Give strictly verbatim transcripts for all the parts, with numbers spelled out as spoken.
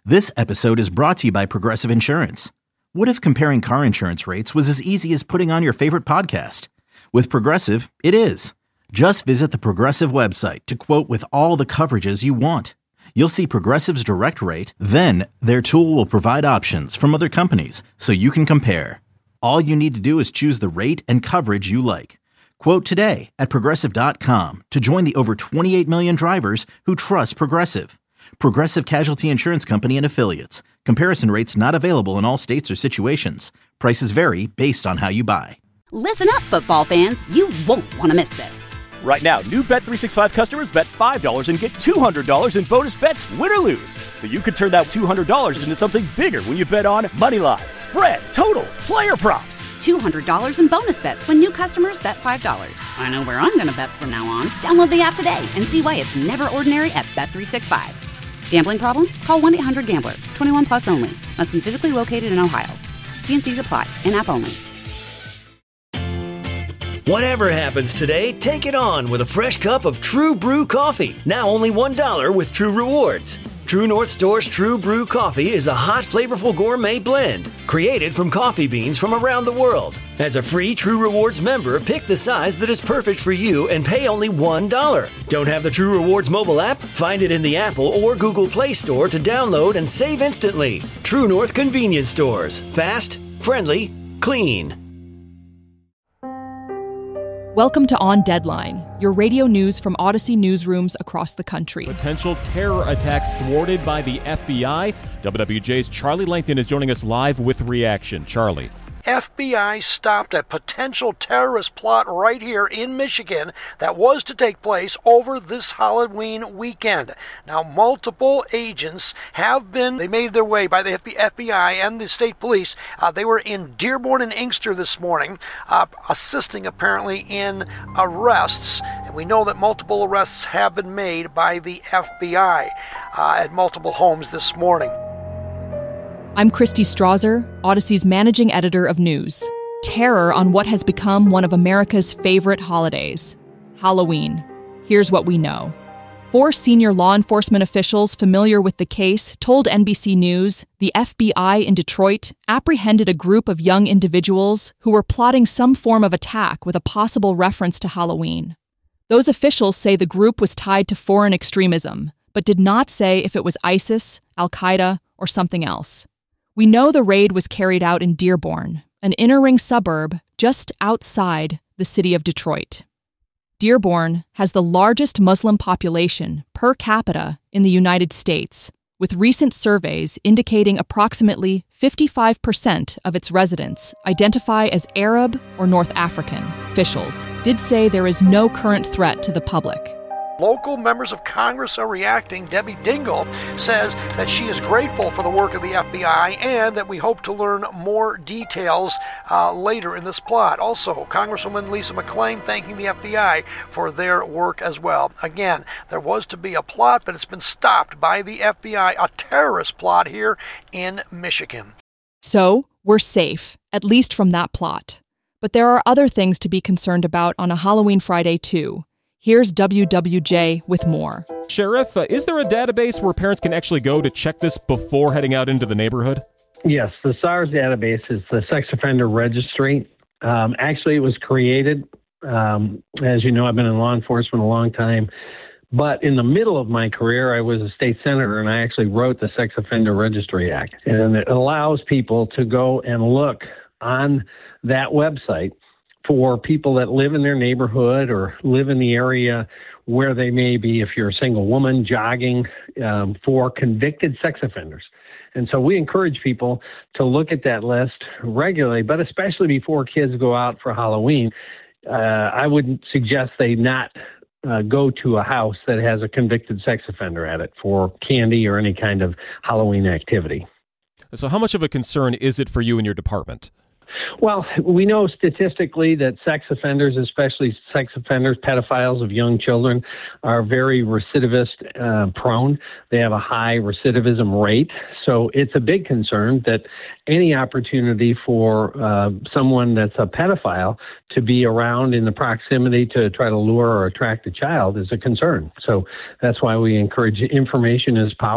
This episode is brought to you by Progressive Insurance. What if comparing car insurance rates was as easy as putting on your favorite podcast? With Progressive, it is. Just visit the Progressive website to quote with all the coverages you want. You'll see Progressive's direct rate, then their tool will provide options from other companies so you can compare. All you need to do is choose the rate and coverage you like. Quote today at progressive dot com to join the over twenty-eight million drivers who trust Progressive. Progressive Casualty Insurance Company and Affiliates. Comparison rates not available in all states or situations. Prices vary based on how you buy. Listen up, football fans. You won't want to miss this. Right now, new Bet three sixty-five customers bet five dollars and get two hundred dollars in bonus bets, win or lose. So you could turn that two hundred dollars into something bigger when you bet on money line, spread, totals, player props. two hundred dollars in bonus bets when new customers bet five dollars. I know where I'm going to bet from now on. Download the app today and see why it's never ordinary at Bet three sixty-five. Gambling problem? Call one eight hundred gambler. twenty-one plus only. Must be physically located in Ohio. T and C's apply. In-app only. Whatever happens today, take it on with a fresh cup of True Brew coffee. Now only one dollar with True Rewards. True North Store's True Brew coffee is a hot, flavorful gourmet blend created from coffee beans from around the world. As a free True Rewards member, pick the size that is perfect for you and pay only one dollar. Don't have the True Rewards mobile app? Find it in the Apple or Google Play Store to download and save instantly. True North Convenience Stores. Fast, friendly, clean. Welcome to On Deadline, your radio news from Odyssey newsrooms across the country. Potential terror attack thwarted by the F B I. W W J's Charlie Langton is joining us live with reaction. Charlie. F B I stopped a potential terrorist plot right here in Michigan that was to take place over this Halloween weekend. Now, multiple agents have been, they made their way by the F B I and the state police. Uh, they were in Dearborn and Inkster this morning, uh, assisting apparently in arrests. And we know that multiple arrests have been made by the F B I uh, at multiple homes this morning. I'm Christy Strasser, Odyssey's managing editor of news. Terror on what has become one of America's favorite holidays, Halloween. Here's what we know. Four senior law enforcement officials familiar with the case told N B C News the F B I in Detroit apprehended a group of young individuals who were plotting some form of attack with a possible reference to Halloween. Those officials say the group was tied to foreign extremism, but did not say if it was ISIS, Al-Qaeda, or something else. We know the raid was carried out in Dearborn, an inner-ring suburb just outside the city of Detroit. Dearborn has the largest Muslim population per capita in the United States, with recent surveys indicating approximately fifty-five percent of its residents identify as Arab or North African. Officials did say there is no current threat to the public. Local members of Congress are reacting. Debbie Dingell says that she is grateful for the work of the F B I and that we hope to learn more details uh, later in this plot. Also, Congresswoman Lisa McClain thanking the F B I for their work as well. Again, there was to be a plot, but it's been stopped by the F B I, a terrorist plot here in Michigan. So, we're safe, at least from that plot. But there are other things to be concerned about on a Halloween Friday, too. Here's W W J with more. Sheriff, uh, is there a database where parents can actually go to check this before heading out into the neighborhood? Yes, the SARS database is the Sex Offender Registry. Um, actually, it was created. Um, as you know, I've been in law enforcement a long time. But in the middle of my career, I was a state senator, and I actually wrote the Sex Offender Registry Act. And it allows people to go and look on that website for people that live in their neighborhood or live in the area where they may be, if you're a single woman, jogging um, for convicted sex offenders. And so we encourage people to look at that list regularly, but especially before kids go out for Halloween. Uh, I would suggest they not uh, go to a house that has a convicted sex offender at it for candy or any kind of Halloween activity. So how much of a concern is it for you and your department? Well, we know statistically that sex offenders, especially sex offenders, pedophiles of young children, are very recidivist uh, prone. They have a high recidivism rate. So it's a big concern that any opportunity for uh, someone that's a pedophile to be around in the proximity to try to lure or attract a child is a concern. So that's why we encourage information is power.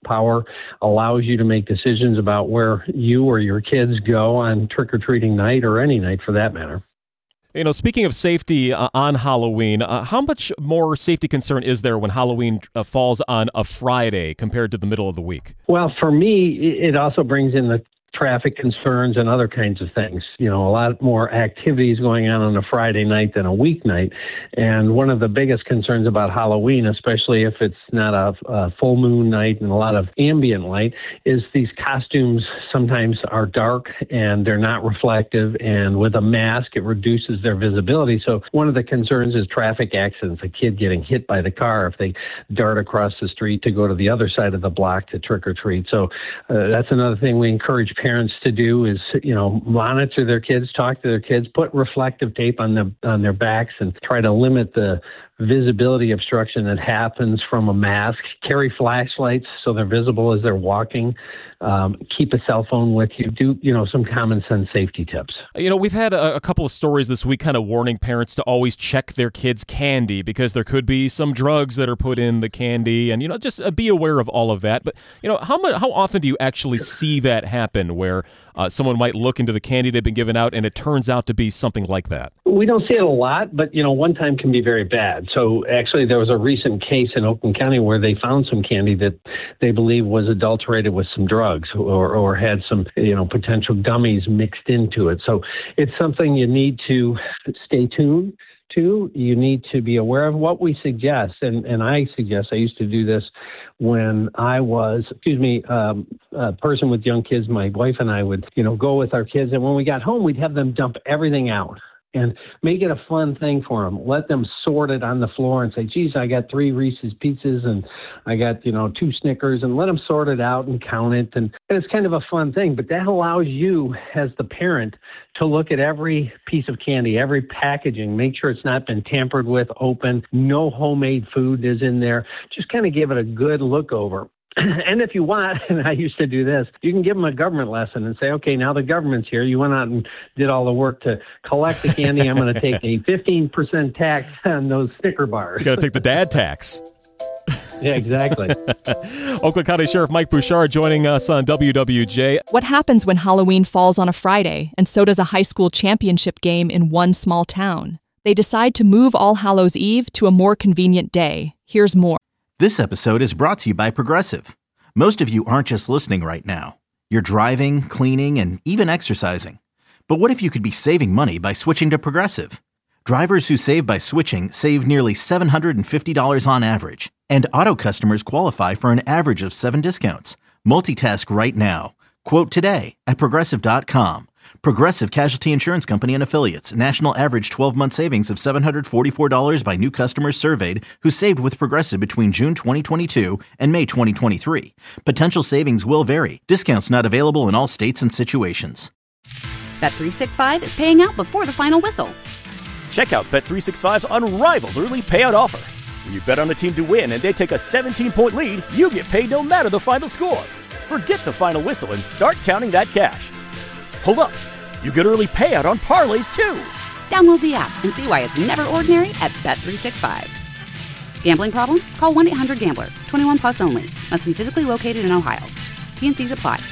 power allows you to make decisions about where you or your kids go on trick-or-treating night or any night for that matter. You know, speaking of safety uh, on Halloween, uh, how much more safety concern is there when Halloween uh, falls on a Friday compared to the middle of the week? Well, for me, it also brings in the traffic concerns and other kinds of things. You know, a lot more activities going on on a Friday night than a weeknight. And one of the biggest concerns about Halloween, especially if it's not a, a full moon night and a lot of ambient light, is these costumes sometimes are dark and they're not reflective. And with a mask, it reduces their visibility. So one of the concerns is traffic accidents, a kid getting hit by the car if they dart across the street to go to the other side of the block to trick or treat. So uh, that's another thing we encourage parents to do is, you know, monitor their kids, talk to their kids, put reflective tape on the on their backs and try to limit the visibility obstruction that happens from a mask. Carry flashlights so they're visible as they're walking. Um, keep a cell phone with you. Do, you know, some common sense safety tips. You know, we've had a, a couple of stories this week kind of warning parents to always check their kids' candy because there could be some drugs that are put in the candy, and, you know, just uh, be aware of all of that. But, you know, how much, how often do you actually see that happen where uh, someone might look into the candy they've been given out and it turns out to be something like that? We don't see it a lot, but, you know, one time can be very bad. So actually there was a recent case in Oakland County where they found some candy that they believe was adulterated with some drugs or, or had some, you know, potential gummies mixed into it. So it's something you need to stay tuned to. You need to be aware of what we suggest. And, and I suggest, I used to do this when I was, excuse me, um, a person with young kids. My wife and I would, you know, go with our kids. And when we got home, we'd have them dump everything out. And make it a fun thing for them. Let them sort it on the floor and say, geez, I got three Reese's Pieces and I got, you know, two Snickers, and let them sort it out and count it. And, and it's kind of a fun thing. But that allows you as the parent to look at every piece of candy, every packaging, make sure it's not been tampered with, open, no homemade food is in there. Just kind of give it a good look over. And if you want, and I used to do this, you can give them a government lesson and say, okay, now the government's here. You went out and did all the work to collect the candy. I'm going to take a fifteen percent tax on those Snicker bars. You got to take the dad tax. Yeah, exactly. Oakland County Sheriff Mike Bouchard joining us on W W J. What happens when Halloween falls on a Friday, and so does a high school championship game in one small town? They decide to move All Hallows Eve to a more convenient day. Here's more. This episode is brought to you by Progressive. Most of you aren't just listening right now. You're driving, cleaning, and even exercising. But what if you could be saving money by switching to Progressive? Drivers who save by switching save nearly seven hundred fifty dollars on average. And auto customers qualify for an average of seven discounts. Multitask right now. Quote today at Progressive dot com. Progressive Casualty Insurance Company and Affiliates. National average twelve-month savings of seven hundred forty-four dollars by new customers surveyed who saved with Progressive between June twenty twenty-two and May twenty twenty-three. Potential savings will vary. Discounts not available in all states and situations. Bet three sixty-five is paying out before the final whistle. Check out Bet three sixty-five's unrivaled early payout offer. When you bet on a team to win and they take a seventeen-point lead, you get paid no matter the final score. Forget the final whistle and start counting that cash. Hold up. You get early payout on parlays, too. Download the app and see why it's never ordinary at Bet three sixty-five. Gambling problem? Call one eight hundred gambler. twenty-one plus only. Must be physically located in Ohio. T and C's apply.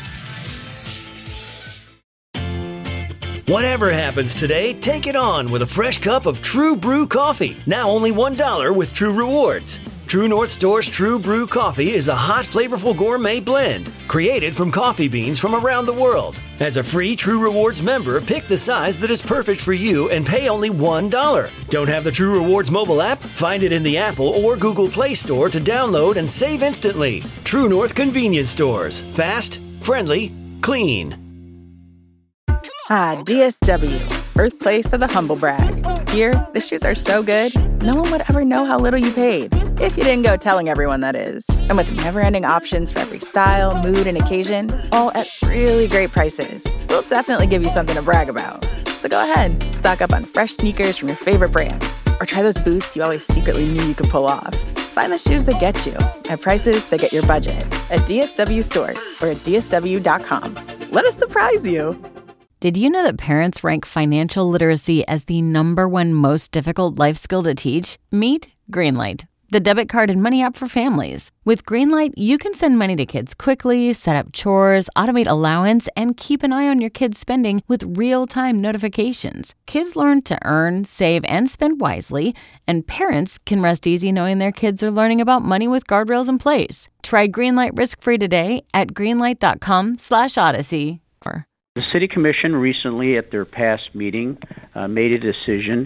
Whatever happens today, take it on with a fresh cup of True Brew coffee. Now only one dollar with True Rewards. True North Store's True Brew Coffee is a hot, flavorful gourmet blend created from coffee beans from around the world. As a free True Rewards member, pick the size that is perfect for you and pay only one dollar. Don't have the True Rewards mobile app? Find it in the Apple or Google Play Store to download and save instantly. True North Convenience Stores. Fast, friendly, clean. Ah, D S W, birthplace of the humble brag. Here, the shoes are so good, no one would ever know how little you paid. If you didn't go telling everyone, that is. And with never-ending options for every style, mood, and occasion, all at really great prices, we'll definitely give you something to brag about. So go ahead, stock up on fresh sneakers from your favorite brands, or try those boots you always secretly knew you could pull off. Find the shoes that get you, at prices that get your budget, at D S W stores or at D S W dot com. Let us surprise you. Did you know that parents rank financial literacy as the number one most difficult life skill to teach? Meet Greenlight, the debit card and money app for families. With Greenlight, you can send money to kids quickly, set up chores, automate allowance, and keep an eye on your kids' spending with real-time notifications. Kids learn to earn, save, and spend wisely, and parents can rest easy knowing their kids are learning about money with guardrails in place. Try Greenlight risk-free today at greenlight.com slash odyssey. The City Commission recently, at their past meeting, uh, made a decision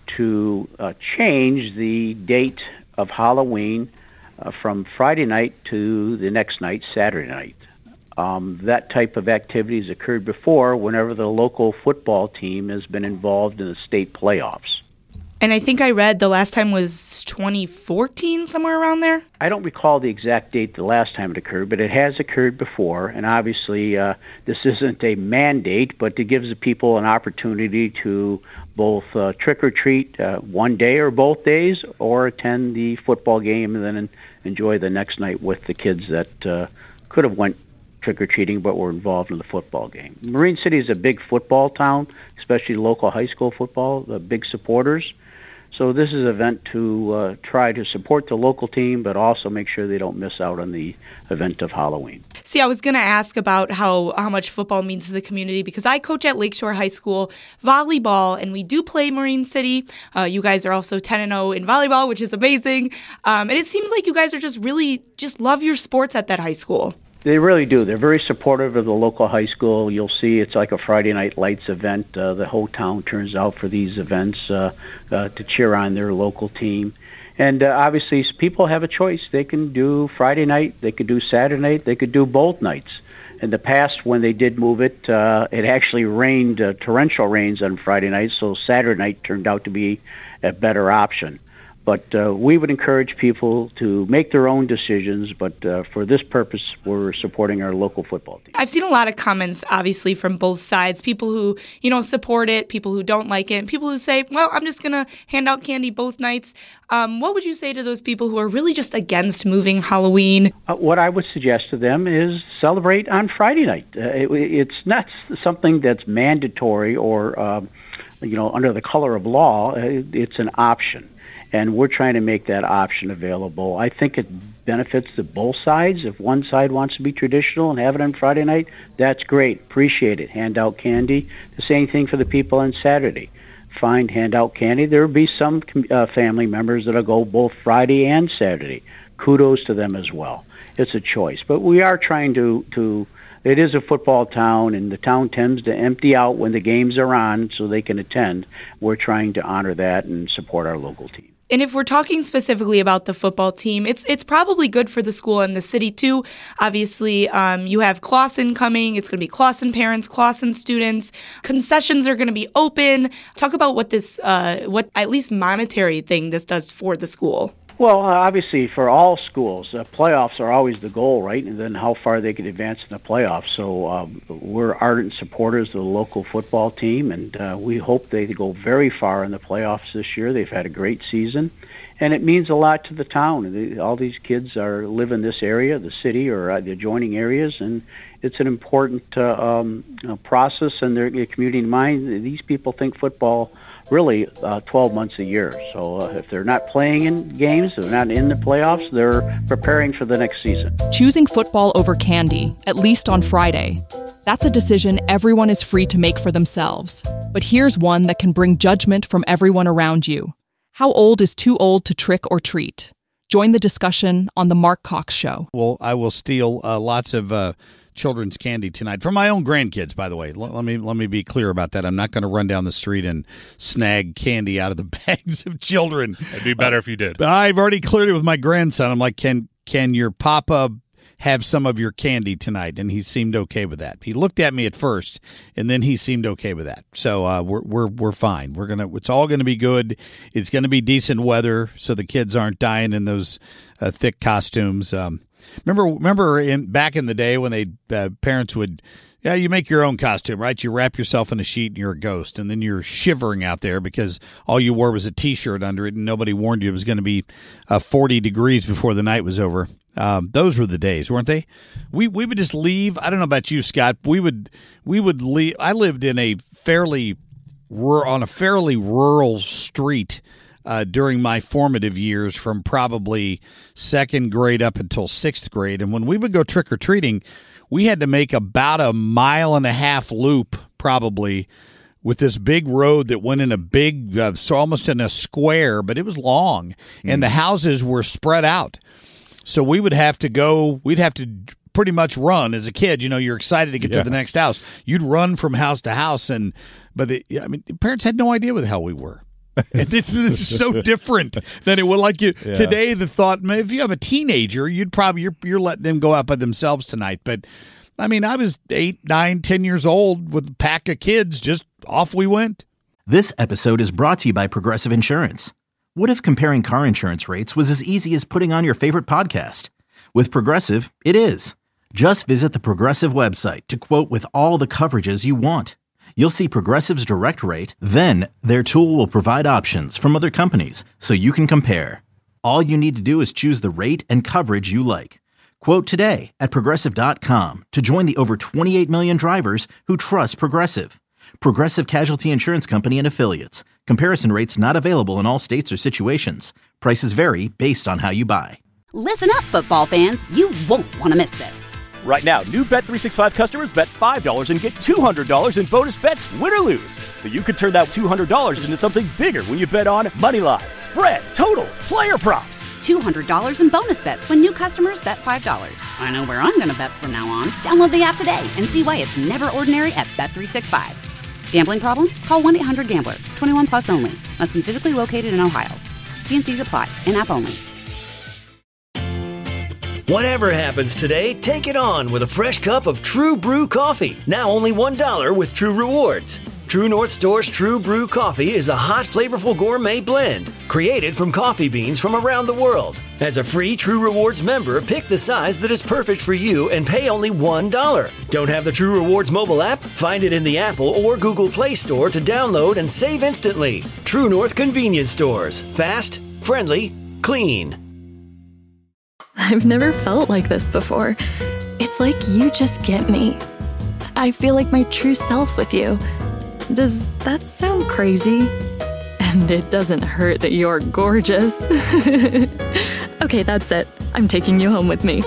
to uh, change the date of Halloween uh, from Friday night to the next night, Saturday night. Um, that type of activity has occurred before whenever the local football team has been involved in the state playoffs. And I think I read the last time was twenty fourteen, somewhere around there? I don't recall the exact date the last time it occurred, but it has occurred before. And obviously, uh, this isn't a mandate, but it gives the people an opportunity to both uh, trick-or-treat uh, one day or both days, or attend the football game and then enjoy the next night with the kids that uh, could have went trick-or-treating but were involved in the football game. Marine City is a big football town, especially local high school football, the big supporters. So this is an event to uh, try to support the local team, but also make sure they don't miss out on the event of Halloween. See, I was going to ask about how, how much football means to the community, because I coach at Lakeshore High School volleyball, and we do play Marine City. Uh, you guys are also ten and oh in volleyball, which is amazing. Um, and it seems like you guys are just really just love your sports at that high school. They really do. They're very supportive of the local high school. You'll see it's like a Friday Night Lights event. Uh, the whole town turns out for these events uh, uh, to cheer on their local team. And uh, obviously, people have a choice. They can do Friday night, they could do Saturday night, they could do both nights. In the past, when they did move it, uh, it actually rained, uh, torrential rains on Friday night, so Saturday night turned out to be a better option. But uh, we would encourage people to make their own decisions, but uh, for this purpose, we're supporting our local football team. I've seen a lot of comments, obviously, from both sides. People who, you know, support it, people who don't like it, and people who say, well, I'm just going to hand out candy both nights. Um, what would you say to those people who are really just against moving Halloween? Uh, what I would suggest to them is celebrate on Friday night. Uh, it, it's not something that's mandatory or, uh, you know, under the color of law. It's an option. And we're trying to make that option available. I think it benefits the both sides. If one side wants to be traditional and have it on Friday night, that's great. Appreciate it. Hand out candy. The same thing for the people on Saturday. Find, hand out candy. There will be some uh, family members that will go both Friday and Saturday. Kudos to them as well. It's a choice. But we are trying to, to it is a football town, and the town tends to empty out when the games are on so they can attend. We're trying to honor that and support our local team. And if we're talking specifically about the football team, it's it's probably good for the school and the city, too. Obviously, um, you have Clawson coming. It's going to be Clawson parents, Clawson students. Concessions are going to be open. Talk about what this, uh, what at least monetary thing this does for the school. Well, uh, obviously, for all schools, uh, playoffs are always the goal, right? And then how far they can advance in the playoffs. So um, we're ardent supporters of the local football team, and uh, we hope they go very far in the playoffs this year. They've had a great season, and it means a lot to the town. The, all these kids are live in this area, the city, or uh, the adjoining areas, and it's an important uh, um, uh, process in their, their community mind. These people think football really uh, twelve months a year. So uh, if they're not playing in games, they're not in the playoffs, they're preparing for the next season. Choosing football over candy, at least on Friday. That's a decision everyone is free to make for themselves. But here's one that can bring judgment from everyone around you. How old is too old to trick or treat? Join the discussion on The Mark Cox Show. Well, I will steal uh, lots of uh, children's candy tonight from my own grandkids, by the way. L- let me let me be clear about that. I'm not going to run down the street and snag candy out of the bags of children. It'd be better uh, if you did. But I've already cleared it with my grandson. I'm like, can can your papa have some of your candy tonight? And he seemed okay with that. He looked at me at first, and then he seemed okay with that. So uh, we're we're we're fine. We're gonna. It's all going to be good. It's going to be decent weather, so the kids aren't dying in those uh, thick costumes. Um, remember, remember, in back in the day when they uh, parents would. Yeah, you make your own costume, right? You wrap yourself in a sheet and you're a ghost, and then you're shivering out there because all you wore was a T-shirt under it, and nobody warned you it was going to be uh, forty degrees before the night was over. Um, those were the days, weren't they? We we would just leave. I don't know about you, Scott. We would we would leave. I lived in a fairly on a fairly rural street uh, during my formative years from probably second grade up until sixth grade. And when we would go trick-or-treating, we had to make about a mile and a half loop probably with this big road that went in a big, uh, so almost in a square, but it was long, mm. and the houses were spread out. So we would have to go, we'd have to pretty much run as a kid. You know, you're excited to get yeah. to the next house. You'd run from house to house, and but the, I mean, the parents had no idea what the hell we were. This is so different than it would like you yeah. today. The thought, if you have a teenager, you'd probably you're, you're letting them go out by themselves tonight. But I mean, I was eight, nine, ten years old with a pack of kids. Just off we went. This episode is brought to you by Progressive Insurance. What if comparing car insurance rates was as easy as putting on your favorite podcast? With Progressive, it is. Just visit the Progressive website to quote with all the coverages you want. You'll see Progressive's direct rate, then their tool will provide options from other companies so you can compare. All you need to do is choose the rate and coverage you like. Quote today at Progressive dot com to join the over twenty-eight million drivers who trust Progressive. Progressive Casualty Insurance Company and Affiliates. Comparison rates not available in all states or situations. Prices vary based on how you buy. Listen up, football fans. You won't want to miss this. Right now, new Bet three sixty-five customers bet five dollars and get two hundred dollars in bonus bets, win or lose. So you could turn that two hundred dollars into something bigger when you bet on Moneyline, spread, totals, player props. two hundred dollars in bonus bets when new customers bet five dollars. I know where I'm going to bet from now on. Download the app today and see why it's never ordinary at Bet three sixty-five. Gambling problem? Call one eight hundred gambler. twenty-one plus only. Must be physically located in Ohio. T and C's apply. In-app only. Whatever happens today, take it on with a fresh cup of True Brew coffee. Now only one dollar with True Rewards. True North Store's True Brew coffee is a hot, flavorful gourmet blend created from coffee beans from around the world. As a free True Rewards member, pick the size that is perfect for you and pay only one dollar. Don't have the True Rewards mobile app? Find it in the Apple or Google Play Store to download and save instantly. True North Convenience Stores. Fast, friendly, clean. I've never felt like this before. It's like you just get me. I feel like my true self with you. Does that sound crazy? And it doesn't hurt that you're gorgeous. Okay, that's it. I'm taking you home with me.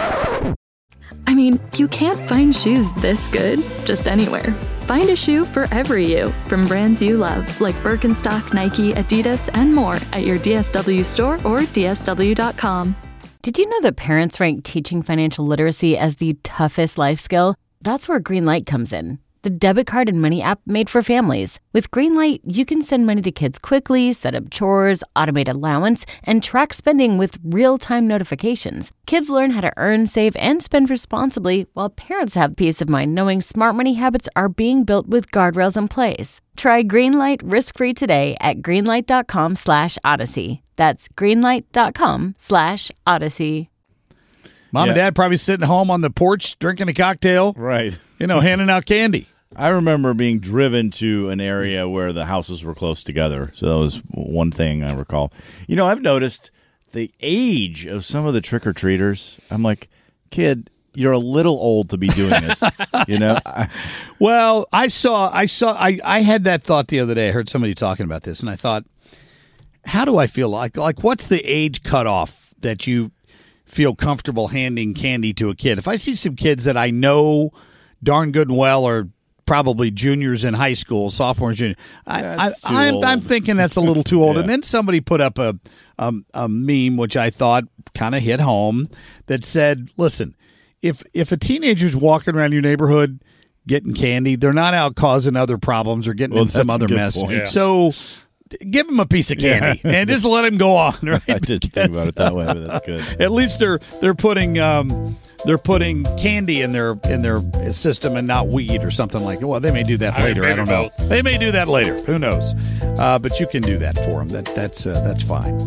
I mean, you can't find shoes this good just anywhere. Find a shoe for every you from brands you love, like Birkenstock, Nike, Adidas, and more at your D S W store or D S W dot com. Did you know that parents rank teaching financial literacy as the toughest life skill? That's where Greenlight comes in, the debit card and money app made for families. With Greenlight, you can send money to kids quickly, set up chores, automate allowance, and track spending with real-time notifications. Kids learn how to earn, save, and spend responsibly, while parents have peace of mind knowing smart money habits are being built with guardrails in place. Try Greenlight risk-free today at greenlight.com slash odyssey. That's greenlight.com slash odyssey. Mom yeah. and Dad probably sitting home on the porch drinking a cocktail. Right. You know, handing out candy. I remember being driven to an area where the houses were close together. So that was one thing I recall. You know, I've noticed the age of some of the trick-or-treaters. I'm like, kid, you're a little old to be doing this, you know? Well, I saw, I saw, I, I had that thought the other day. I heard somebody talking about this, and I thought, how do I feel like? Like, what's the age cutoff that you feel comfortable handing candy to a kid? If I see some kids that I know darn good and well are probably juniors in high school, sophomores, junior, I, I, I'm, I'm thinking that's a little too old. Yeah. And then somebody put up a, a, a meme, which I thought kind of hit home, that said, listen, if if a teenager's walking around your neighborhood getting candy, they're not out causing other problems or getting well, in some other mess. Yeah. So give them a piece of candy yeah. and just let them go on. Right? I didn't think about it that way, but that's good. At least they're they're putting um, they're putting candy in their in their system and not weed or something like that. Well, they may do that later. I, I don't know. Both. They may do that later. Who knows? Uh, but you can do that for them. That that's uh, that's fine.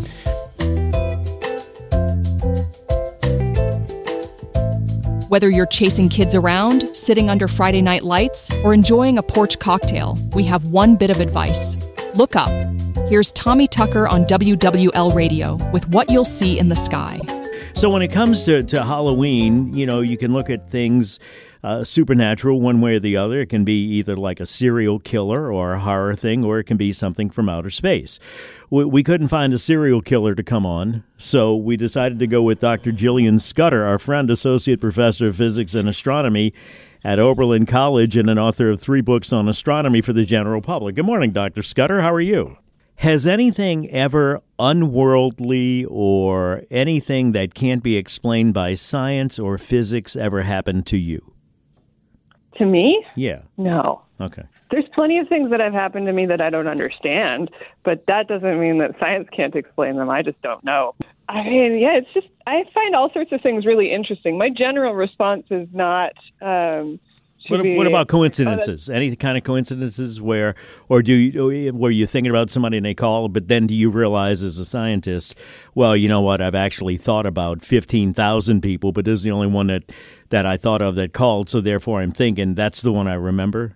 Whether you're chasing kids around, sitting under Friday night lights, or enjoying a porch cocktail, we have one bit of advice. Look up. Here's Tommy Tucker on W W L Radio with what you'll see in the sky. So when it comes to, to Halloween, you know, you can look at things uh, supernatural one way or the other. It can be either like a serial killer or a horror thing, or it can be something from outer space. We, we couldn't find a serial killer to come on, so we decided to go with Doctor Jillian Scudder, our friend, Associate Professor of Physics and Astronomy at Oberlin College and an author of three books on astronomy for the general public. Good morning, Doctor Scudder. How are you? Has anything ever unworldly or anything that can't be explained by science or physics ever happened to you? To me? Yeah. No. Okay. There's plenty of things that have happened to me that I don't understand, but that doesn't mean that science can't explain them. I just don't know. I mean, yeah, it's just, I find all sorts of things really interesting. My general response is not... Um, What, be, what about coincidences? Any kind of coincidences where, or do you, where you're thinking about somebody and they call, but then do you realize as a scientist, well, you know what, I've actually thought about fifteen thousand people, but this is the only one that, that I thought of that called, so therefore I'm thinking that's the one I remember?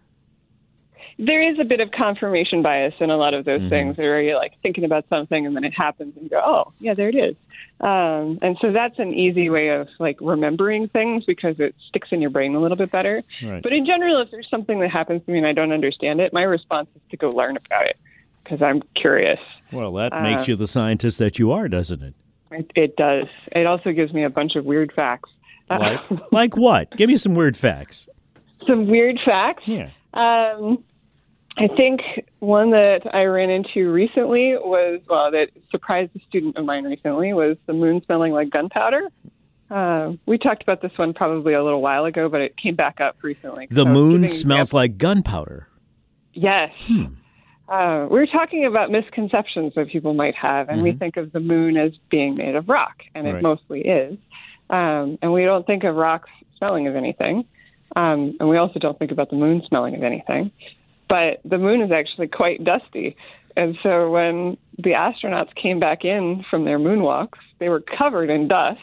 There is a bit of confirmation bias in a lot of those mm-hmm. things where you're like thinking about something and then it happens and you go, oh, yeah, there it is. Um, and so that's an easy way of like remembering things because it sticks in your brain a little bit better. Right. But in general, if there's something that happens to me and I don't understand it, my response is to go learn about it because I'm curious. Well, that uh, makes you the scientist that you are, doesn't it? It, it does. It also gives me a bunch of weird facts. Like, like what? Give me some weird facts. Some weird facts? Yeah. Um, I think one that I ran into recently was, well, that surprised a student of mine recently, was the moon smelling like gunpowder. Uh, we talked about this one probably a little while ago, but it came back up recently. The moon smells like gunpowder? Yes. Hmm. Uh, we're talking about misconceptions that people might have, and mm-hmm. we think of the moon as being made of rock, and it right. mostly is. Um, and we don't think of rocks smelling of anything, um, and we also don't think about the moon smelling of anything. But the moon is actually quite dusty. And so when the astronauts came back in from their moonwalks, they were covered in dust.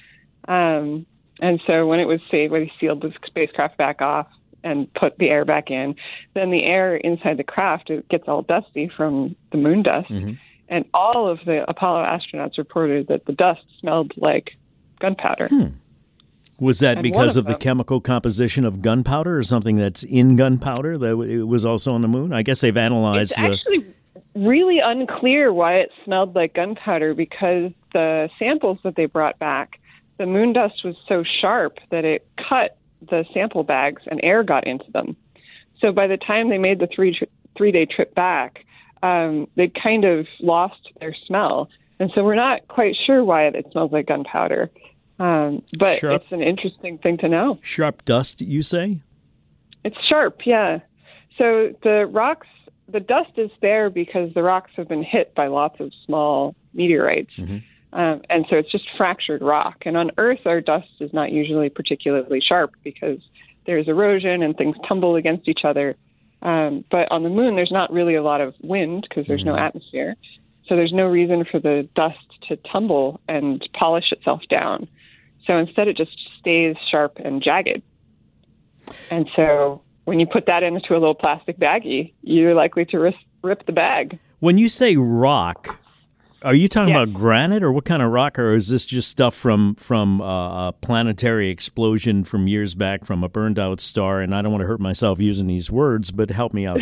Um, and so when it was saved, when they sealed the spacecraft back off and put the air back in, then the air inside the craft, it gets all dusty from the moon dust. Mm-hmm. And all of the Apollo astronauts reported that the dust smelled like gunpowder. Hmm. Was that And because of of the them- chemical composition of gunpowder or something that's in gunpowder that it was also on the moon? I guess they've analyzed It's the... actually really unclear why it smelled like gunpowder because the samples that they brought back, the moon dust was so sharp that it cut the sample bags and air got into them. So by the time they made the three three-day trip back, um, they kind of lost their smell. And so we're not quite sure why it smells like gunpowder. Um, but Sharp. It's an interesting thing to know. Sharp dust, you say? It's sharp, yeah. So the rocks, the dust is there because the rocks have been hit by lots of small meteorites. Mm-hmm. Um, and so it's just fractured rock. And on Earth, our dust is not usually particularly sharp because there's erosion and things tumble against each other. Um, but on the moon, there's not really a lot of wind because there's Mm-hmm. no atmosphere. So there's no reason for the dust to tumble and polish itself down. So instead, it just stays sharp and jagged. And so when you put that into a little plastic baggie, you're likely to ris- rip the bag. When you say rock, are you talking Yeah. about granite or what kind of rock? Or is this just stuff from, from uh, a planetary explosion from years back from a burned out star? And I don't want to hurt myself using these words, but help me out.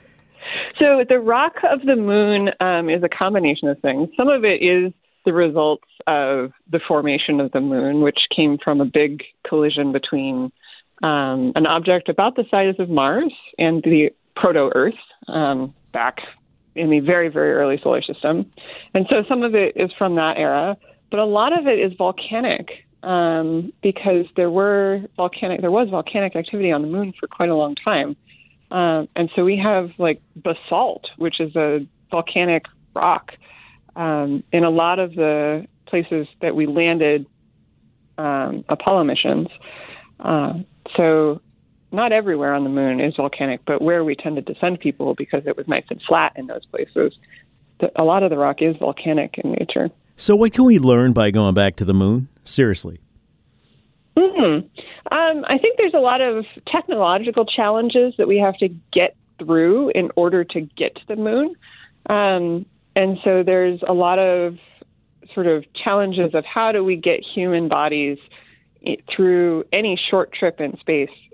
So the rock of the moon um, is a combination of things. Some of it is the results of the formation of the moon, which came from a big collision between um, an object about the size of Mars and the proto-Earth um, back in the very, very early solar system. And so some of it is from that era, but a lot of it is volcanic um, because there were volcanic, there was volcanic activity on the moon for quite a long time. Um, and so we have like basalt, which is a volcanic rock um, in a lot of the places that we landed um, Apollo missions. Uh, so not everywhere on the moon is volcanic, but where we tended to send people because it was nice and flat in those places, the, a lot of the rock is volcanic in nature. So what can we learn by going back to the moon? Seriously. Hmm. Um, I think there's a lot of technological challenges that we have to get through in order to get to the moon. Um, and so there's a lot of sort of challenges of how do we get human bodies through any short trip in space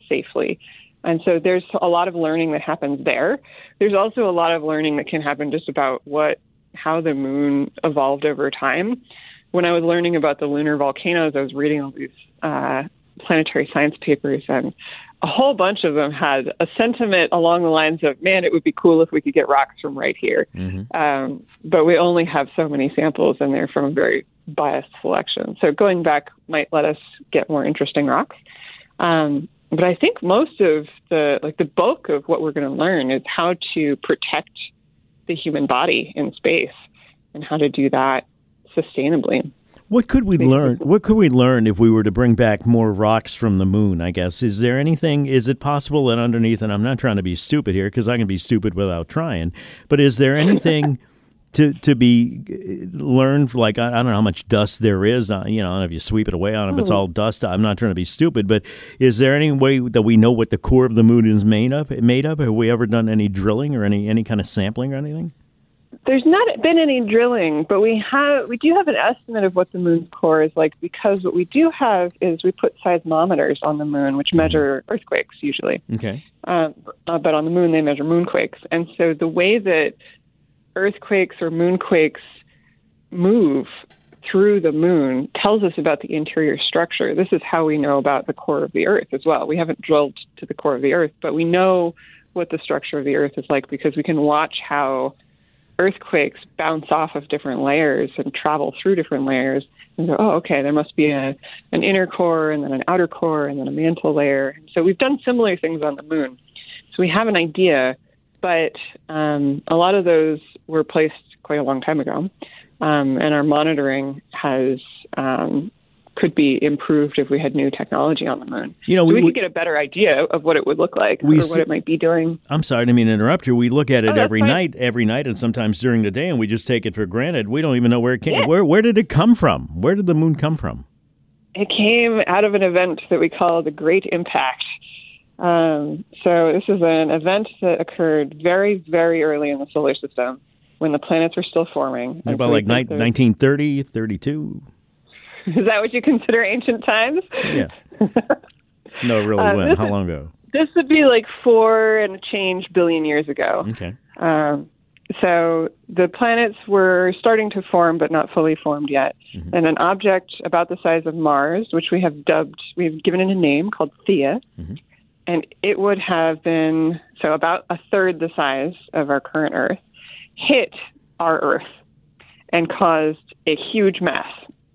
safely. And so there's a lot of learning that happens there. There's also a lot of learning that can happen just about what how the moon evolved over time. When I was learning about the lunar volcanoes, I was reading all these uh, planetary science papers, and a whole bunch of them had a sentiment along the lines of, man, it would be cool if we could get rocks from right here. Mm-hmm. Um, but we only have so many samples, and they're from a very biased selection. So going back might let us get more interesting rocks. Um, but I think most of the, like the bulk of what we're going to learn is how to protect the human body in space and how to do that sustainably. What could we learn? What could we learn if we were to bring back more rocks from the moon? I guess is there anything? Is it possible that underneath? And I'm not trying to be stupid here because I can be stupid without trying. But is there anything to to be learned? Like I, I don't know how much dust there is. Uh, you know, if you sweep it away on it, it's all dust. I'm not trying to be stupid, but is there any way that we know what the core of the moon is made of? Made of? Have we ever done any drilling or any any kind of sampling or anything? There's not been any drilling, but we have we do have an estimate of what the moon's core is like, because what we do have is we put seismometers on the moon, which measure earthquakes usually. Okay. Um, uh, but on the moon, they measure moonquakes. And so the way that earthquakes or moonquakes move through the moon tells us about the interior structure. This is how we know about the core of the Earth as well. We haven't drilled to the core of the Earth, but we know what the structure of the Earth is like because we can watch how earthquakes bounce off of different layers and travel through different layers and go, oh, okay, there must be a, an inner core and then an outer core and then a mantle layer. So we've done similar things on the moon. So we have an idea, but um, a lot of those were placed quite a long time ago. Um, and our monitoring has um, could be improved if we had new technology on the moon. You know, so we, we could we get a better idea of what it would look like we or see, what it might be doing. I'm sorry, I didn't mean to interrupt you. We look at it oh, every fine. night, every night, and sometimes during the day, and we just take it for granted. We don't even know where it came. Yeah. Where where did it come from? Where did the moon come from? It came out of an event that we call the Great Impact. Um, so this is an event that occurred very, very early in the solar system when the planets were still forming. About like ni- nineteen thirty, thirty-two? Is that what you consider ancient times? Yeah. No, really, um, when? How is, long ago? This would be like four and a change billion years ago. Okay. Um, so the planets were starting to form, but not fully formed yet. Mm-hmm. And an object about the size of Mars, which we have dubbed, we've given it a name called Theia, mm-hmm. and it would have been, so about a third the size of our current Earth, hit our Earth and caused a huge mess.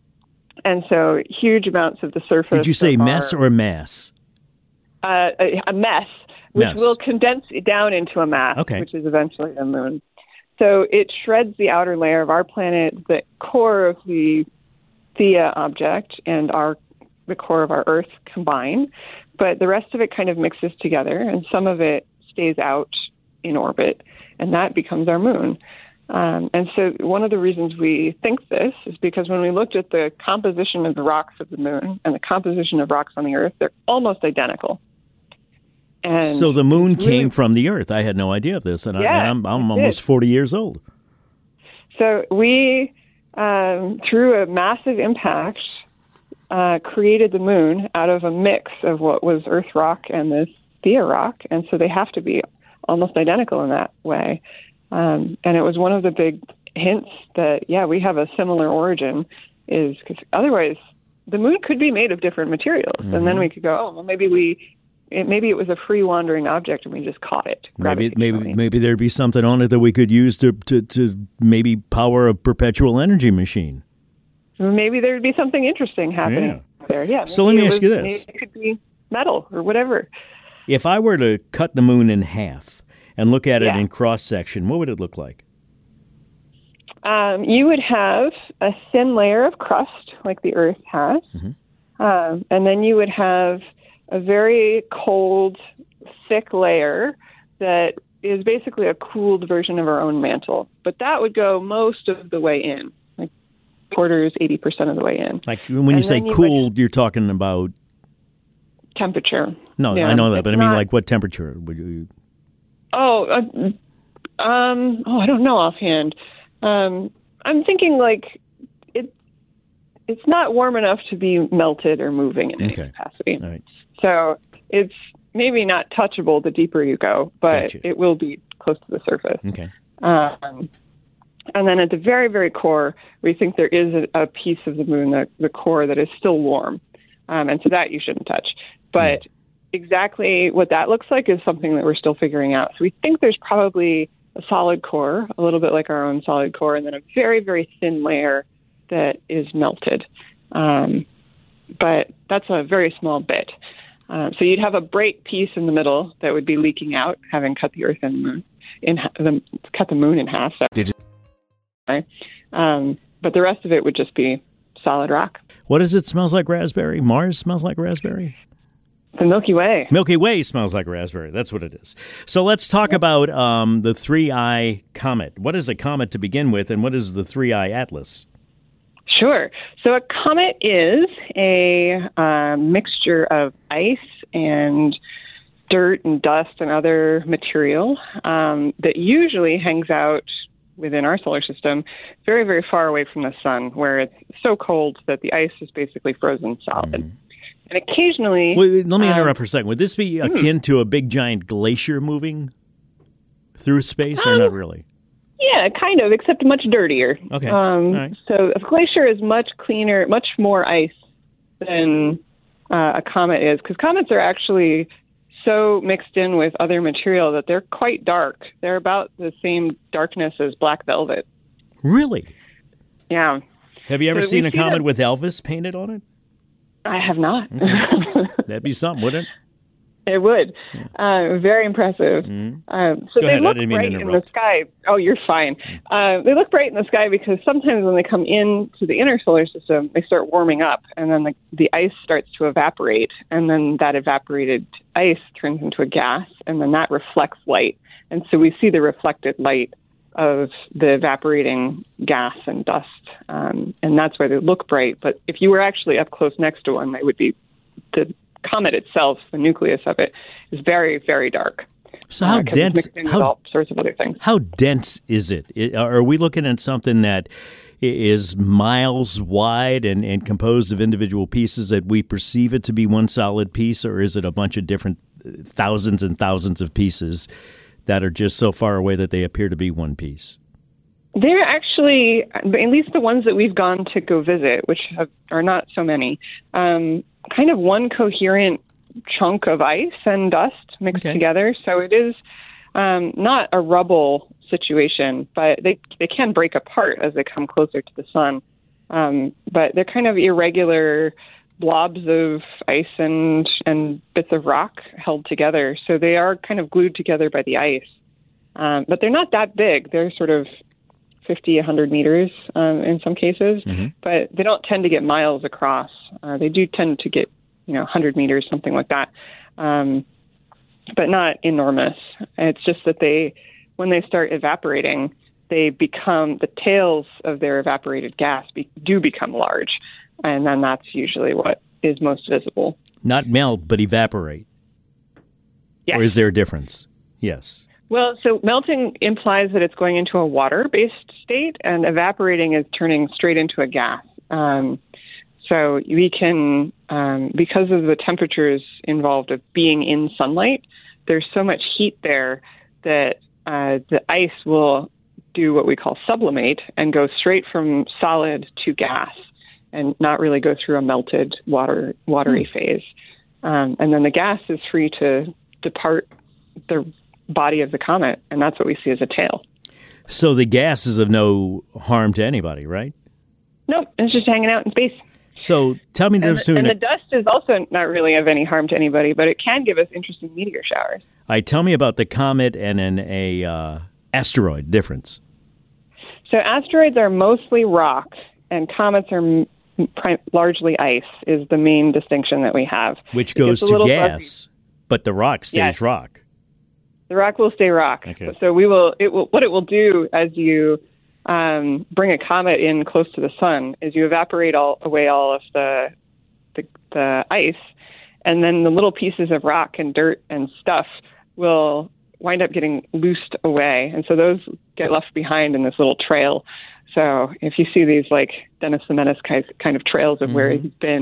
And so huge amounts of the surface. Did you say mess our, or mass? Uh, a, a mess, which mess. will condense down into a mass, okay. which is eventually the moon. So it shreds the outer layer of our planet, the core of the Theia object, and our the core of our Earth combine. But the rest of it kind of mixes together, and some of it stays out in orbit, and that becomes our moon. Um, and so one of the reasons we think this is because when we looked at the composition of the rocks of the moon and the composition of rocks on the Earth, they're almost identical. And so the moon really, came from the Earth. I had no idea of this, and, yeah, I, and I'm, I'm almost forty years old. So we, um, through a massive impact, uh, created the moon out of a mix of what was Earth rock and this Theia rock, and so they have to be almost identical in that way. Um, and it was one of the big hints that, yeah, we have a similar origin, is because otherwise the moon could be made of different materials. Mm-hmm. And then we could go, oh, well, maybe we, it, maybe it was a free wandering object and we just caught it. Maybe maybe maybe there'd be something on it that we could use to, to, to maybe power a perpetual energy machine. Maybe there'd be something interesting happening yeah. there. Yeah. So let me ask was, you this. It could be metal or whatever. If I were to cut the moon in half and look at yeah. it in cross-section, what would it look like? Um, you would have a thin layer of crust, like the Earth has, mm-hmm. um, and then you would have a very cold, thick layer that is basically a cooled version of our own mantle. But that would go most of the way in, like quarters, eighty percent of the way in. Like when you and say you cooled, would, you're talking about... temperature. No, yeah, I know that, but I mean, not, like what temperature would you... Oh, uh, um, oh, I don't know offhand. Um, I'm thinking like it. It's not warm enough to be melted or moving in any okay. capacity. All right. So it's maybe not touchable the deeper you go, but Gotcha. it will be close to the surface. Okay. Um, and then at the very, very core, we think there is a, a piece of the moon, the, the core, that is still warm. Um, and so that you shouldn't touch. But exactly what that looks like is something that we're still figuring out. So we think there's probably a solid core, a little bit like our own solid core, and then a very, very thin layer that is melted. Um, but that's a very small bit. Um, so you'd have a bright piece in the middle that would be leaking out, having cut the Earth and the moon in the cut the moon in half. So. Did you? Um, but the rest of it would just be solid rock. What is it? Smells like raspberry? Mars smells like raspberry? The Milky Way. Milky Way smells like raspberry. That's what it is. So let's talk about um, the three-eye comet. What is a comet to begin with, and what is the three-eye atlas? Sure. So a comet is a uh, mixture of ice and dirt and dust and other material um, that usually hangs out within our solar system very, very far away from the sun, where it's so cold that the ice is basically frozen solid. Mm. And occasionally... Wait, let me interrupt um, for a second. Would this be akin hmm. to a big giant glacier moving through space, um, or not really? Yeah, kind of, except much dirtier. Okay. Um, All right. So a glacier is much cleaner, much more ice than uh, a comet is, because comets are actually so mixed in with other material that they're quite dark. They're about the same darkness as black velvet. Really? Yeah. Have you ever So seen we a see comet them- with Elvis painted on it? I have not. Okay. That'd be something, wouldn't it? It would. Yeah. Uh, very impressive. Mm. Um, so Go they ahead. I look didn't mean to bright in the interrupt. sky. Oh, you're fine. Uh, they look bright in the sky because sometimes when they come into the inner solar system, they start warming up, and then the, the ice starts to evaporate, and then that evaporated ice turns into a gas, and then that reflects light. And so we see the reflected light of the evaporating gas and dust, um, and that's why they look bright. But if you were actually up close next to one, they would be the comet itself, the nucleus of it, is very, very dark. So how uh, 'cause dense? It's mixed in with How, all sorts of other things. how dense is it? I- Are we looking at something that i- is miles wide and, and composed of individual pieces that we perceive it to be one solid piece, or is it a bunch of different uh, thousands and thousands of pieces that are just so far away that they appear to be one piece? They're actually, at least the ones that we've gone to go visit, which have, are not so many, um, kind of one coherent chunk of ice and dust mixed Okay. together. So it is um, not a rubble situation, but they they can break apart as they come closer to the sun. Um, but they're kind of irregular blobs of ice and and bits of rock held together. So they are kind of glued together by the ice. Um, but they're not that big. They're sort of fifty, one hundred meters um, in some cases, Mhm. but they don't tend to get miles across. Uh, they do tend to get, you know, one hundred meters, something like that, um, but not enormous. It's just that they, when they start evaporating, they become, the tails of their evaporated gas be, do become large, and then that's usually what is most visible. Not melt, but evaporate. Yes. Or is there a difference? Yes. Well, so melting implies that it's going into a water-based state, and evaporating is turning straight into a gas. Um, so we can, um, because of the temperatures involved of being in sunlight, there's so much heat there that uh, the ice will do what we call sublimate and go straight from solid to gas and not really go through a melted water watery Hmm. phase. Um, and then the gas is free to depart the body of the comet, and that's what we see as a tail. So the gas is of no harm to anybody, right? Nope, it's just hanging out in space. So tell me the And, difference the, and between the dust is also not really of any harm to anybody, but it can give us interesting meteor showers. All right, tell me about the comet and an a uh, asteroid difference. So asteroids are mostly rock, and comets are m- pri- largely ice, is the main distinction that we have. Which It goes gets a to little gas, fuzzy. but the rock stays Yes. rock. The rock will stay rock. Okay. So we will. It will. What it will do as you um, bring a comet in close to the sun is you evaporate all away all of the, the the ice, and then the little pieces of rock and dirt and stuff will wind up getting loosed away, and so those get left behind in this little trail. So if you see these like Dennis the Menace kind kind of trails of where Mhm. he's been,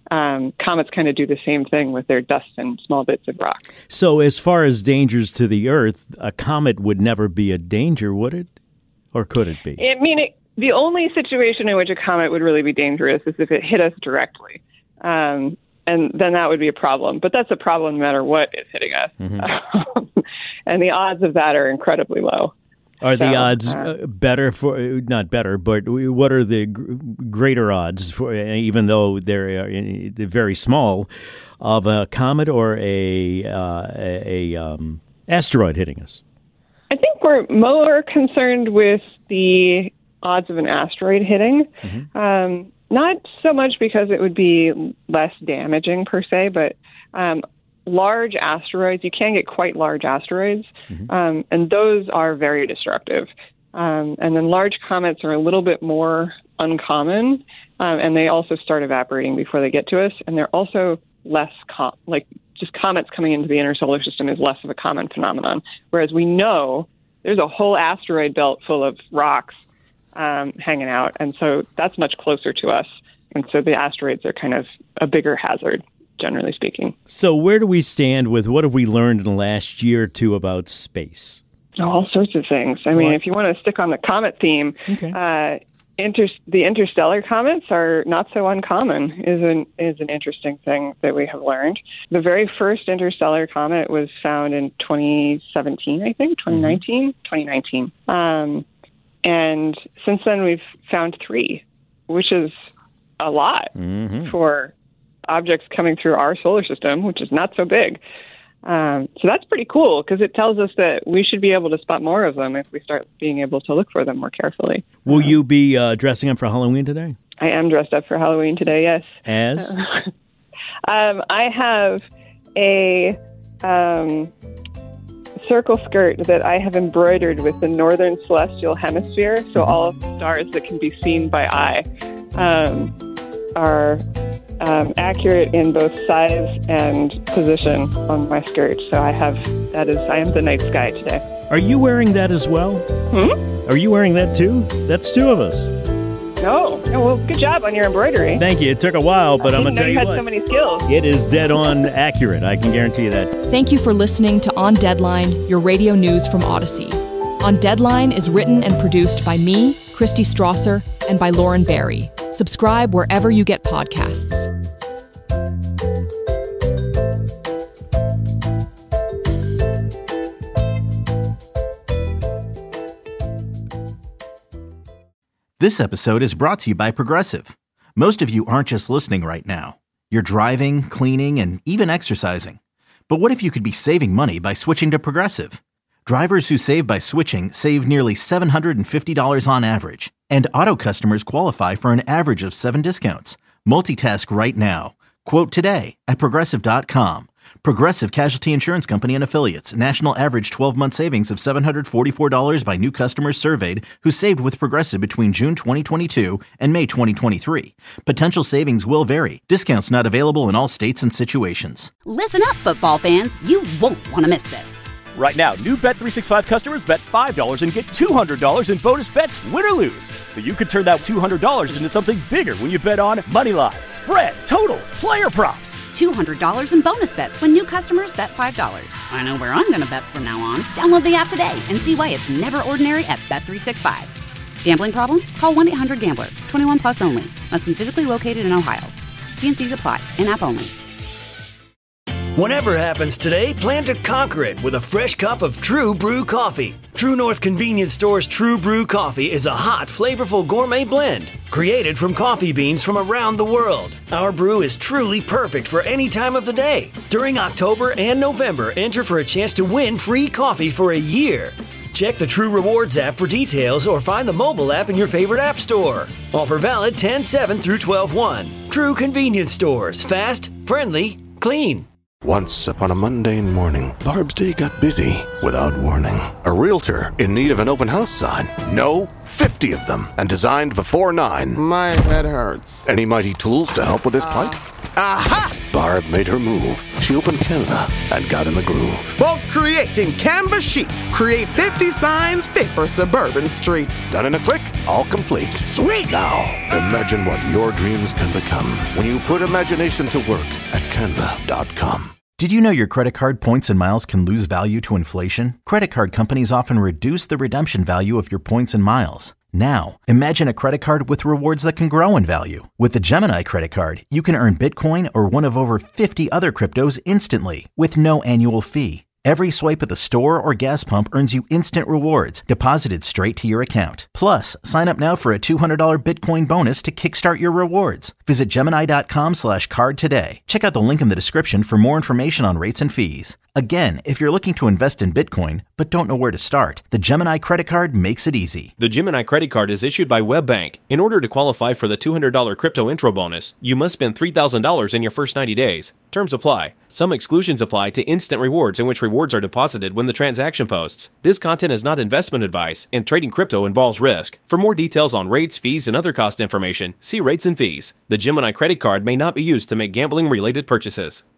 Um, comets kind of do the same thing with their dust and small bits of rock. So as far as dangers to the Earth, a comet would never be a danger, would it? Or could it be? I mean, it, the only situation in which a comet would really be dangerous is if it hit us directly. Um, and then that would be a problem. But that's a problem no matter what is hitting us. Mm-hmm. And the odds of that are incredibly low. Are so, the odds uh, uh, better for, not better, but what are the g- greater odds, for, even though they're, uh, they're very small, of a comet or a, uh, a, a um, asteroid hitting us? I think we're more concerned with the odds of an asteroid hitting. Mm-hmm. Um, not so much because it would be less damaging per se, but um, large asteroids, you can get quite large asteroids, mm-hmm. um, and those are very destructive. Um, and then large comets are a little bit more uncommon, um, and they also start evaporating before they get to us, and they're also less, com- like just comets coming into the inner solar system is less of a common phenomenon, whereas we know there's a whole asteroid belt full of rocks um, hanging out, and so that's much closer to us, and so the asteroids are kind of a bigger hazard, generally speaking. So where do we stand with what have we learned in the last year or two about space? All sorts of things. I mean, if you want to stick on the comet theme, okay. uh, inter- the interstellar comets are not so uncommon, is an, is an interesting thing that we have learned. The very first interstellar comet was found in twenty seventeen, I think, twenty nineteen, mm-hmm. twenty nineteen. Um, and since then, we've found three, which is a lot mm-hmm. for objects coming through our solar system, which is not so big. Um, so that's pretty cool because it tells us that we should be able to spot more of them if we start being able to look for them more carefully. Will you be uh, dressing up for Halloween today? I am dressed up for Halloween today, yes. As? Uh, um, I have a um, circle skirt that I have embroidered with the northern celestial hemisphere, so all of the stars that can be seen by eye um, are um, accurate in both size and position on my skirt. So I have, that is, I am the night sky today. Are you wearing that as well? Hmm? Are you wearing that too? That's two of us. No. Oh, well, good job on your embroidery. Thank you. It took a while, but I I'm going to tell you, you what. had so many skills. It is dead on accurate. I can guarantee you that. Thank you for listening to On Deadline, your radio news from Odyssey. On Deadline is written and produced by me, Christy Strasser, and by Lauren Barry. Subscribe wherever you get podcasts. This episode is brought to you by Progressive. Most of you aren't just listening right now. You're driving, cleaning, and even exercising. But what if you could be saving money by switching to Progressive? Drivers who save by switching save nearly seven hundred fifty dollars on average. And auto customers qualify for an average of seven discounts. Multitask right now. Quote today at Progressive dot com. Progressive Casualty Insurance Company and Affiliates. National average twelve-month savings of seven hundred forty-four dollars by new customers surveyed who saved with Progressive between June twenty twenty-two and May twenty twenty-three. Potential savings will vary. Discounts not available in all states and situations. Listen up, football fans. You won't want to miss this. Right now, new Bet three sixty-five customers bet five dollars and get two hundred dollars in bonus bets, win or lose. So you could turn that two hundred dollars into something bigger when you bet on money line, spread, totals, player props. two hundred dollars in bonus bets when new customers bet five dollars. I know where I'm going to bet from now on. Download the app today and see why it's never ordinary at Bet three sixty-five. Gambling problem? Call one eight hundred gambler. twenty-one plus only. Must be physically located in Ohio. T and C's apply. In-app only. Whatever happens today, plan to conquer it with a fresh cup of True Brew coffee. True North Convenience Store's True Brew coffee is a hot, flavorful gourmet blend created from coffee beans from around the world. Our brew is truly perfect for any time of the day. During October and November, enter for a chance to win free coffee for a year. Check the True Rewards app for details or find the mobile app in your favorite app store. Offer valid ten seven through twelve one. True Convenience Stores. Fast, friendly, clean. Once upon a mundane morning, Barb's day got busy without warning. A realtor in need of an open house sign. No, fifty of them, and designed before nine. My head hurts. Any mighty tools to help with this plight? Aha! Barb made her move. She opened Canva and got in the groove. Bulk creating Canva sheets. Create fifty signs fit for suburban streets. Done in a click? all complete. Sweet! Now, imagine what your dreams can become when you put imagination to work at canva dot com. Did you know your credit card points and miles can lose value to inflation? Credit card companies often reduce the redemption value of your points and miles. Now, imagine a credit card with rewards that can grow in value. With the Gemini credit card, you can earn Bitcoin or one of over fifty other cryptos instantly with no annual fee. Every swipe at the store or gas pump earns you instant rewards deposited straight to your account. Plus, sign up now for a two hundred dollars Bitcoin bonus to kickstart your rewards. Visit Gemini.com slash card today. Check out the link in the description for more information on rates and fees. Again, if you're looking to invest in Bitcoin but don't know where to start, the Gemini credit card makes it easy. The Gemini credit card is issued by WebBank. In order to qualify for the two hundred dollars crypto intro bonus, you must spend three thousand dollars in your first ninety days. Terms apply. Some exclusions apply to instant rewards, in which rewards are deposited when the transaction posts. This content is not investment advice, and trading crypto involves risk. For more details on rates, fees, and other cost information, see rates and fees. The Gemini credit card may not be used to make gambling-related purchases.